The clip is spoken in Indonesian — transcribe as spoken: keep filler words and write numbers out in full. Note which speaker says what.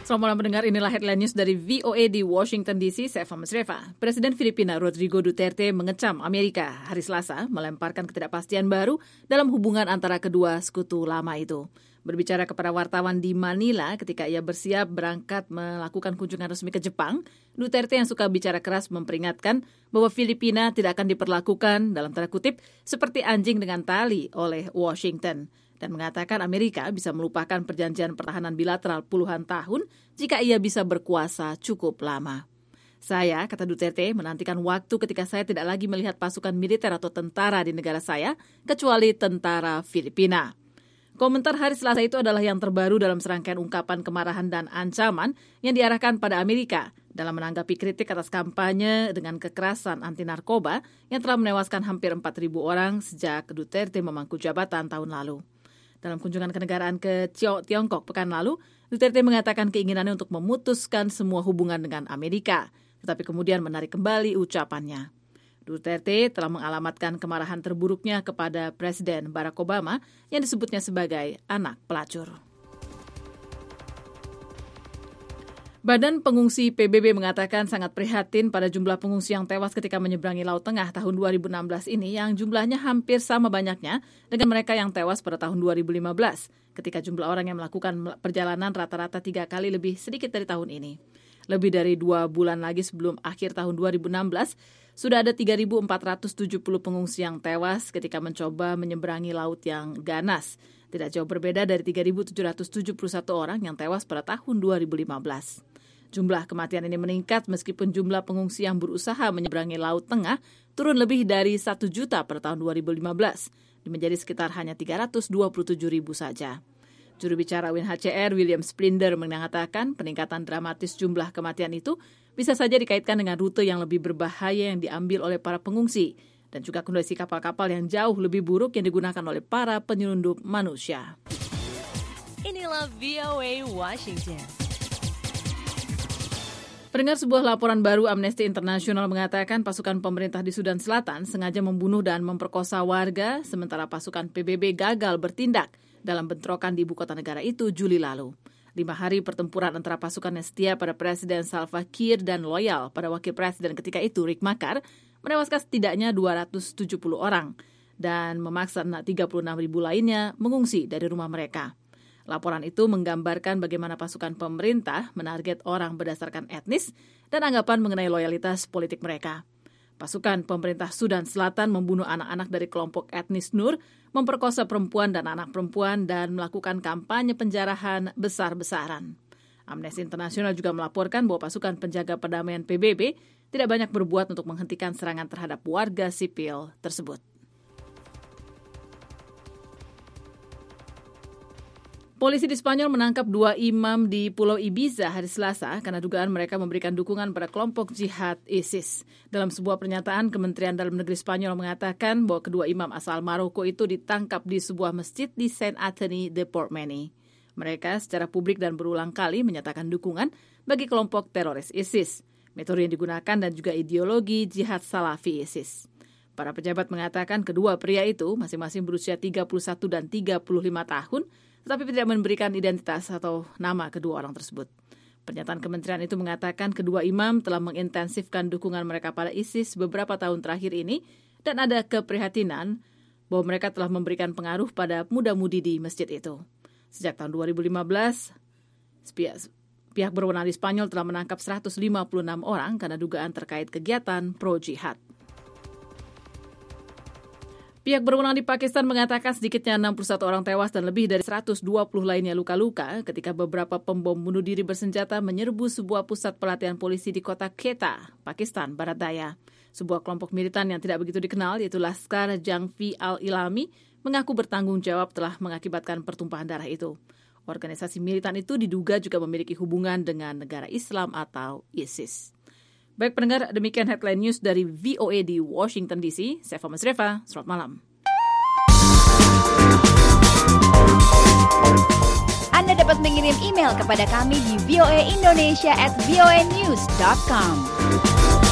Speaker 1: Selamat malam pendengar, inilah headline news dari V O A di Washington D C. Saya Fama Sreva. Presiden Filipina Rodrigo Duterte mengecam Amerika hari Selasa melemparkan ketidakpastian baru dalam hubungan antara kedua sekutu lama itu. Berbicara kepada wartawan di Manila ketika ia bersiap berangkat melakukan kunjungan resmi ke Jepang, Duterte yang suka bicara keras memperingatkan bahwa Filipina tidak akan diperlakukan dalam tanda kutip seperti anjing dengan tali oleh Washington. Dan mengatakan Amerika bisa melupakan perjanjian pertahanan bilateral puluhan tahun jika ia bisa berkuasa cukup lama. Saya, kata Duterte, menantikan waktu ketika saya tidak lagi melihat pasukan militer atau tentara di negara saya, kecuali tentara Filipina. Komentar hari Selasa itu adalah yang terbaru dalam serangkaian ungkapan kemarahan dan ancaman yang diarahkan pada Amerika dalam menanggapi kritik atas kampanye dengan kekerasan anti-narkoba yang telah menewaskan hampir empat ribu orang sejak Duterte memangku jabatan tahun lalu. Dalam kunjungan kenegaraan ke Tiongkok pekan lalu, Duterte mengatakan keinginannya untuk memutuskan semua hubungan dengan Amerika, tetapi kemudian menarik kembali ucapannya. Duterte telah mengalamatkan kemarahan terburuknya kepada Presiden Barack Obama yang disebutnya sebagai anak pelacur. Badan Pengungsi P B B mengatakan sangat prihatin pada jumlah pengungsi yang tewas ketika menyeberangi Laut Tengah tahun dua ribu enam belas ini yang jumlahnya hampir sama banyaknya dengan mereka yang tewas pada tahun dua ribu lima belas ketika jumlah orang yang melakukan perjalanan rata-rata tiga kali lebih sedikit dari tahun ini. Lebih dari dua bulan lagi sebelum akhir tahun dua ribu enam belas, sudah ada tiga ribu empat ratus tujuh puluh pengungsi yang tewas ketika mencoba menyeberangi laut yang ganas. Tidak jauh berbeda dari tiga ribu tujuh ratus tujuh puluh satu orang yang tewas pada tahun dua ribu lima belas. Jumlah kematian ini meningkat meskipun jumlah pengungsi yang berusaha menyeberangi Laut Tengah turun lebih dari satu juta pada tahun dua ribu lima belas, menjadi sekitar hanya tiga ratus dua puluh tujuh ribu saja. Juru bicara U N H C R William Splinder mengatakan peningkatan dramatis jumlah kematian itu bisa saja dikaitkan dengan rute yang lebih berbahaya yang diambil oleh para pengungsi dan juga kondisi kapal-kapal yang jauh lebih buruk yang digunakan oleh para penyelundup manusia.
Speaker 2: Inilah V O A Washington.
Speaker 1: Pendengar, sebuah laporan baru Amnesty International mengatakan pasukan pemerintah di Sudan Selatan sengaja membunuh dan memperkosa warga sementara pasukan P B B gagal bertindak dalam bentrokan di ibu kota negara itu Juli lalu. Lima hari pertempuran antara pasukan yang setia pada Presiden Salva Kiir dan loyal pada Wakil Presiden ketika itu Riek Machar menewaskan setidaknya dua ratus tujuh puluh orang dan memaksa tiga puluh enam ribu lainnya mengungsi dari rumah mereka. Laporan itu menggambarkan bagaimana pasukan pemerintah menarget orang berdasarkan etnis dan anggapan mengenai loyalitas politik mereka. Pasukan pemerintah Sudan Selatan membunuh anak-anak dari kelompok etnis Nur, memperkosa perempuan dan anak perempuan, dan melakukan kampanye penjarahan besar-besaran. Amnesty International juga melaporkan bahwa pasukan penjaga perdamaian P B B tidak banyak berbuat untuk menghentikan serangan terhadap warga sipil tersebut. Polisi di Spanyol menangkap dua imam di Pulau Ibiza hari Selasa karena dugaan mereka memberikan dukungan pada kelompok jihad ISIS. Dalam sebuah pernyataan, Kementerian Dalam Negeri Spanyol mengatakan bahwa kedua imam asal Maroko itu ditangkap di sebuah masjid di Saint Anthony de Portmany. Mereka secara publik dan berulang kali menyatakan dukungan bagi kelompok teroris ISIS, metode yang digunakan dan juga ideologi jihad Salafi ISIS. Para pejabat mengatakan kedua pria itu masing-masing berusia tiga puluh satu dan tiga puluh lima tahun, tetapi tidak memberikan identitas atau nama kedua orang tersebut. Pernyataan kementerian itu mengatakan kedua imam telah mengintensifkan dukungan mereka pada ISIS beberapa tahun terakhir ini dan ada keprihatinan bahwa mereka telah memberikan pengaruh pada muda-mudi di masjid itu. Sejak tahun dua ribu lima belas, pihak, pihak berwenang di Spanyol telah menangkap seratus lima puluh enam orang karena dugaan terkait kegiatan pro-jihad. Pihak berwenang di Pakistan mengatakan sedikitnya enam puluh satu orang tewas dan lebih dari seratus dua puluh lainnya luka-luka ketika beberapa pembom bunuh diri bersenjata menyerbu sebuah pusat pelatihan polisi di kota Quetta, Pakistan Barat Daya. Sebuah kelompok militan yang tidak begitu dikenal, yaitu Laskar Jangvi Al-Ilami, mengaku bertanggung jawab telah mengakibatkan pertumpahan darah itu. Organisasi militan itu diduga juga memiliki hubungan dengan negara Islam atau ISIS. Baik pendengar, demikian headline news dari V O A di Washington D C. Saya Fama Sreva, selamat malam.
Speaker 2: Anda dapat mengirim email kepada kami di voaindonesia at voanews dot com.